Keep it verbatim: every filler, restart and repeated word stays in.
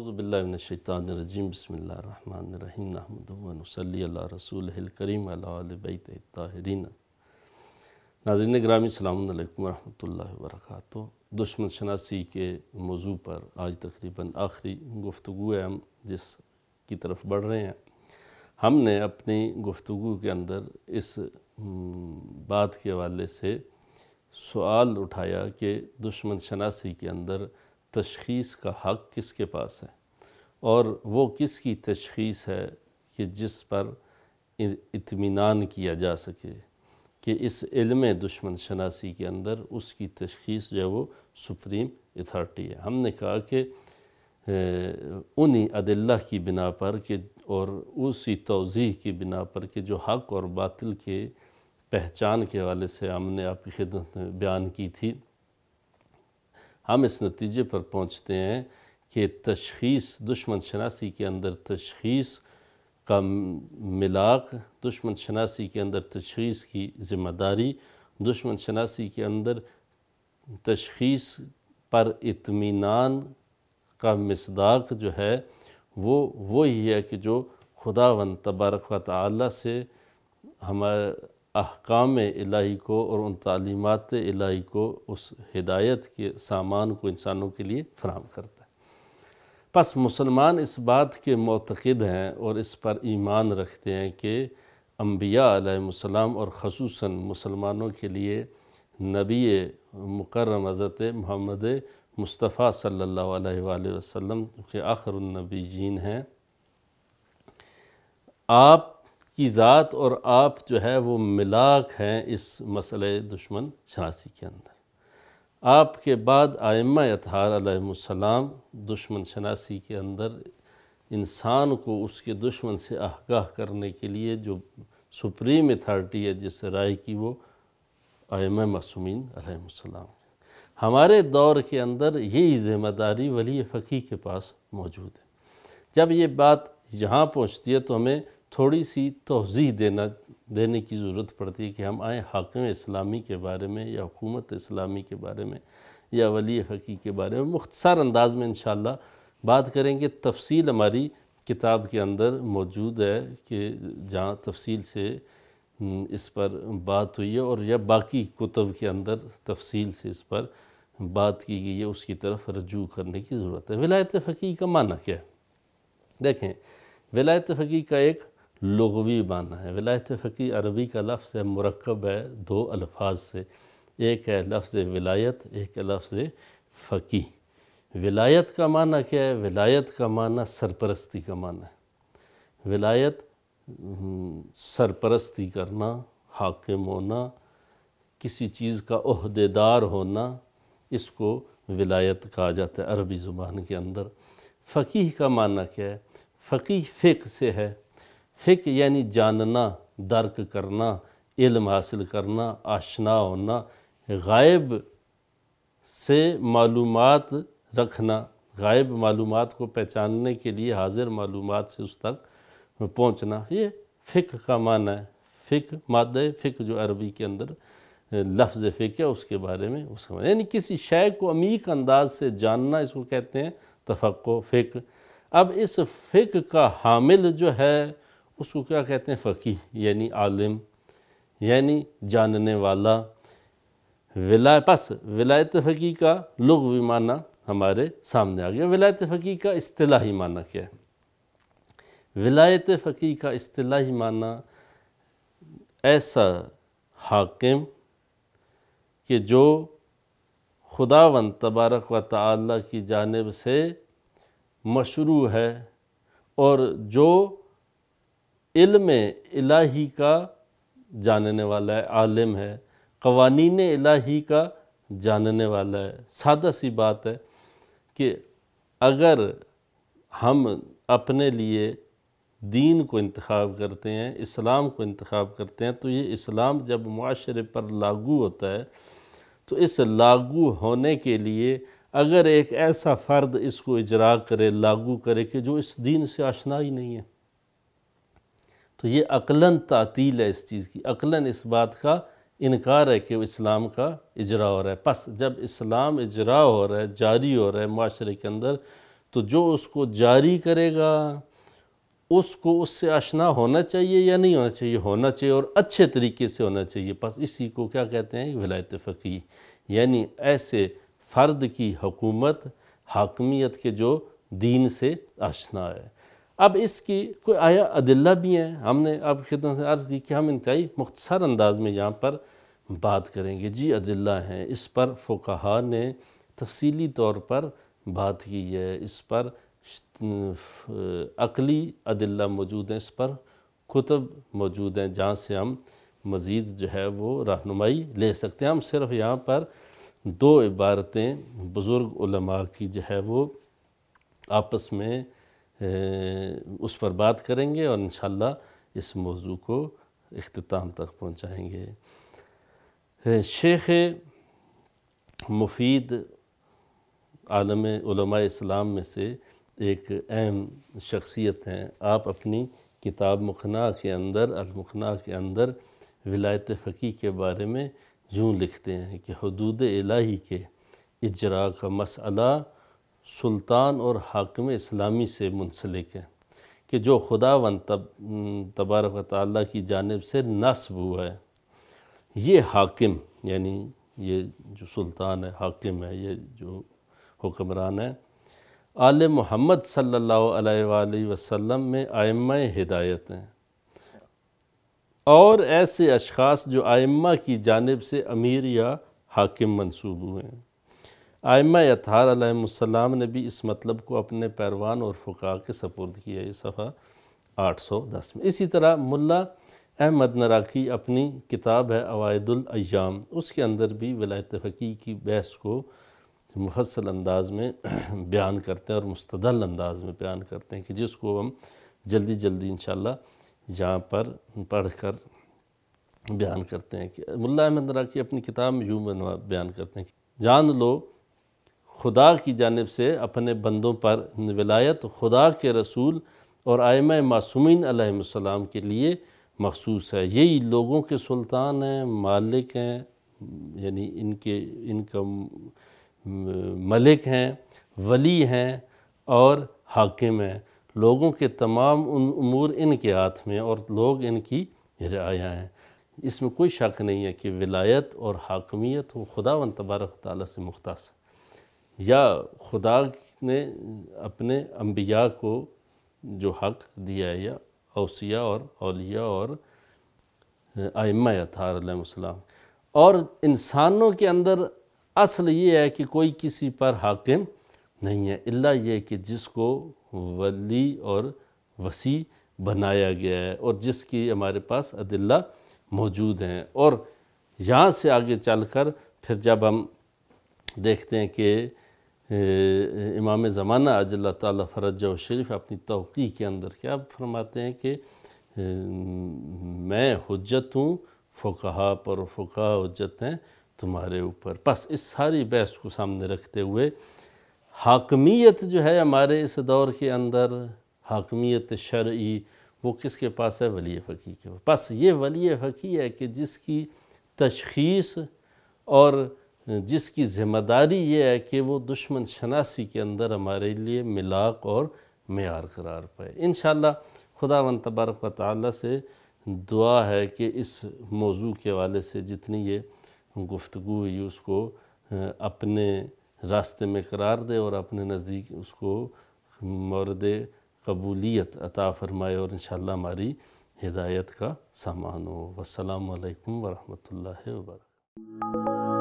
اعوذ باللہ من الشیطان الرجیم بسم اللہ الرحمن الرحیم نحمدہ و نصلی علی رسولہ الکریم علی آل بیتہ الطاہرین۔ ناظرین گرامی السلام علیکم ورحمۃ اللہ وبرکاتہ۔ دشمن شناسی کے موضوع پر آج تقریباً آخری گفتگو ہے، ہم جس کی طرف بڑھ رہے ہیں۔ ہم نے اپنی گفتگو کے اندر اس بات کے حوالے سے سوال اٹھایا کہ دشمن شناسی کے اندر تشخیص کا حق کس کے پاس ہے، اور وہ کس کی تشخیص ہے کہ جس پر اطمینان کیا جا سکے کہ اس علم دشمن شناسی کے اندر اس کی تشخیص جو ہے وہ سپریم اتھارٹی ہے۔ ہم نے کہا کہ انہی ادلہ کی بنا پر کہ اور اسی توضیح کی بنا پر کہ جو حق اور باطل کے پہچان کے حوالے سے ہم نے آپ کی خدمت میں بیان کی تھی، ہم اس نتیجے پر پہنچتے ہیں کہ تشخیص دشمن شناسی کے اندر تشخیص کا ملاک، دشمن شناسی کے اندر تشخیص کی ذمہ داری، دشمن شناسی کے اندر تشخیص پر اطمینان کا مصداق جو ہے وہ وہی ہے کہ جو خداوند تبارک و تعالی سے ہمارے احکام الہی کو اور ان تعلیمات الہی کو، اس ہدایت کے سامان کو انسانوں کے لیے فراہم کرتا ہے۔ پس مسلمان اس بات کے معتقد ہیں اور اس پر ایمان رکھتے ہیں کہ انبیاء علیہ السلام اور خصوصاً مسلمانوں کے لیے نبی مکرم حضرت محمد مصطفیٰ صلی اللہ علیہ وآلہ وسلم کے آخر النبیین ہیں، آپ کی ذات اور آپ جو ہے وہ ملاک ہیں اس مسئلہ دشمن شناسی کے اندر۔ آپ کے بعد ائمہ اطہار علیہ السلام دشمن شناسی کے اندر انسان کو اس کے دشمن سے آگاہ کرنے کے لیے جو سپریم اتھارٹی ہے جس رائے کی، وہ ائمہ معصومین علیہ السلام۔ ہمارے دور کے اندر یہی ذمہ داری ولی فقیہ کے پاس موجود ہے۔ جب یہ بات یہاں پہنچتی ہے تو ہمیں تھوڑی سی توضیح دینا دینے کی ضرورت پڑتی ہے کہ ہم آئیں حاکم اسلامی کے بارے میں یا حکومت اسلامی کے بارے میں یا ولی فقیہ کے بارے میں مختصر انداز میں انشاءاللہ بات کریں گے۔ تفصیل ہماری کتاب کے اندر موجود ہے کہ جہاں تفصیل سے اس پر بات ہوئی ہے، اور یا باقی کتب کے اندر تفصیل سے اس پر بات کی گئی ہے، اس کی طرف رجوع کرنے کی ضرورت ہے۔ ولایت فقیہ کا معنی کیا ہے؟ دیکھیں، ولایت فقیہ کا ایک لغوی معنی ہے۔ ولایت فقیہ عربی کا لفظ ہے، مرکب ہے دو الفاظ سے، ایک ہے لفظ ولایت، ایک ہے لفظ فقیہ۔ ولایت کا معنی کیا ہے؟ ولایت کا معنی سرپرستی کا معنی ہے۔ ولایت سرپرستی کرنا، حاکم ہونا، کسی چیز کا عہدیدار ہونا، اس کو ولایت کہا جاتا ہے عربی زبان کے اندر۔ فقیہ کا معنی کیا ہے؟ فقیہ فقہ سے ہے۔ فقہ یعنی جاننا، درک کرنا، علم حاصل کرنا، آشنا ہونا، غائب سے معلومات رکھنا، غائب معلومات کو پہچاننے کے لیے حاضر معلومات سے اس تک پہنچنا، یہ فقہ کا معنی ہے۔ فقہ مادہ فقہ جو عربی کے اندر لفظ فقہ ہے اس کے بارے میں اس کا معنی، یعنی کسی شے کو عمیق انداز سے جاننا، اس کو کہتے ہیں تفقہ، فقہ۔ اب اس فقہ کا حامل جو ہے اس کو کیا کہتے ہیں؟ فقیہ، یعنی عالم، یعنی جاننے والا۔ پس ولایت فقیہ کا لغوی معنی ہمارے سامنے آ گیا۔ ولایت فقیہ کا اصطلاحی معنی کیا ہے؟ ولایت فقیہ کا اصطلاحی معنی ایسا حاکم کہ جو خداوند تبارک و تعالی کی جانب سے مشروع ہے اور جو علم الہی کا جاننے والا ہے، عالم ہے، قوانین الہی کا جاننے والا ہے۔ سادہ سی بات ہے کہ اگر ہم اپنے لیے دین کو انتخاب کرتے ہیں، اسلام کو انتخاب کرتے ہیں، تو یہ اسلام جب معاشرے پر لاگو ہوتا ہے تو اس لاگو ہونے کے لیے اگر ایک ایسا فرد اس کو اجرا کرے، لاگو کرے کہ جو اس دین سے آشنا ہی نہیں ہے، تو یہ عقلاً تعطیل ہے اس چیز کی، عقلاً اس بات کا انکار ہے کہ وہ اسلام کا اجرا ہو رہا ہے۔ پس جب اسلام اجرا ہو رہا ہے، جاری ہو رہا ہے معاشرے کے اندر، تو جو اس کو جاری کرے گا اس کو اس سے آشنا ہونا چاہیے یا نہیں ہونا چاہیے؟ ہونا چاہیے، اور اچھے طریقے سے ہونا چاہیے۔ پس اسی کو کیا کہتے ہیں؟ ولایت فقیہ، یعنی ایسے فرد کی حکومت، حاکمیت کے جو دین سے آشنا ہے۔ اب اس کی کوئی آیا ادلہ بھی ہیں، ہم نے اب خدمت سے عرض کی کہ ہم انتہائی مختصر انداز میں یہاں پر بات کریں گے۔ جی ادلہ ہیں، اس پر فقہاء نے تفصیلی طور پر بات کی ہے، اس پر عقلی ادلہ موجود ہیں، اس پر کتب موجود ہیں جہاں سے ہم مزید جو ہے وہ رہنمائی لے سکتے ہیں۔ ہم صرف یہاں پر دو عبارتیں بزرگ علماء کی جو ہے وہ آپس میں اس پر بات کریں گے اور انشاءاللہ اس موضوع کو اختتام تک پہنچائیں گے۔ شیخ مفید عالم علماء اسلام میں سے ایک اہم شخصیت ہیں۔ آپ اپنی کتاب مقنع کے اندر المقنع کے اندر ولایت فقیہ کے بارے میں یوں لکھتے ہیں کہ حدود الہی کے اجراء کا مسئلہ سلطان اور حاکم اسلامی سے منسلک ہے کہ جو خداوند تبارک و تعالیٰ کی جانب سے نصب ہوا ہے۔ یہ حاکم، یعنی یہ جو سلطان ہے، حاکم ہے، یہ جو حکمران ہے، آل محمد صلی اللہ علیہ وآلہ وسلم میں ائمہ ہدایت ہیں، اور ایسے اشخاص جو ائمہ کی جانب سے امیر یا حاکم منصوب ہوئے ہیں۔ ائمہ اطہار علیہ السلام نے بھی اس مطلب کو اپنے پیروان اور فقہاء کے سپرد کیا ہے، صفحہ آٹھ سو دس میں۔ اسی طرح ملا احمد نراقی اپنی کتاب ہے عوائد الایام، اس کے اندر بھی ولایت فقیہ کی بحث کو مفصل انداز میں بیان کرتے ہیں اور مستدل انداز میں بیان کرتے ہیں کہ جس کو ہم جلدی جلدی انشاءاللہ یہاں پر پڑھ کر بیان کرتے ہیں۔ کہ ملا احمد نراقی اپنی کتاب میں یوں بیان کرتے ہیں کہ جان لو خدا کی جانب سے اپنے بندوں پر ولایت خدا کے رسول اور ائمہ معصومین علیہ السلام کے لیے مخصوص ہے۔ یہی لوگوں کے سلطان ہیں، مالک ہیں، یعنی ان کے ان کا ملک ہیں، ولی ہیں اور حاکم ہیں۔ لوگوں کے تمام ان امور ان کے ہاتھ میں اور لوگ ان کی رعایا ہیں۔ اس میں کوئی شک نہیں ہے کہ ولایت اور حاکمیت وہ خداوند تبارک تعالیٰ سے مختص ہے، یا خدا نے اپنے انبیاء کو جو حق دیا ہے، یا اوصیاء اور اولیاء اور ائمہ اطہار علیہ السلام۔ اور انسانوں کے اندر اصل یہ ہے کہ کوئی کسی پر حاکم نہیں ہے الا یہ کہ جس کو ولی اور وصی بنایا گیا ہے اور جس کی ہمارے پاس ادلہ موجود ہیں۔ اور یہاں سے آگے چل کر پھر جب ہم دیکھتے ہیں کہ امام زمانہ عجل اللہ تعالیٰ فرجہ شریف اپنی توقیع کے اندر کیا فرماتے ہیں کہ میں حجت ہوں فقہاء پر، فقہاء حجت ہیں تمہارے اوپر۔ پس اس ساری بحث کو سامنے رکھتے ہوئے حاکمیت جو ہے ہمارے اس دور کے اندر، حاکمیت شرعی، وہ کس کے پاس ہے؟ ولی فقیہ کے پاس۔ پس یہ ولی فقیہ ہے کہ جس کی تشخیص اور جس کی ذمہ داری یہ ہے کہ وہ دشمن شناسی کے اندر ہمارے لیے ملاق اور معیار قرار پائے۔ انشاءاللہ خداوند تبارک و تعالیٰ سے دعا ہے کہ اس موضوع کے حوالے سے جتنی یہ گفتگو ہوئی اس کو اپنے راستے میں قرار دے اور اپنے نزدیک اس کو مورد قبولیت عطا فرمائے اور انشاءاللہ ہماری ہدایت کا سامان ہو۔ والسلام علیکم ورحمۃ اللہ وبرکاتہ۔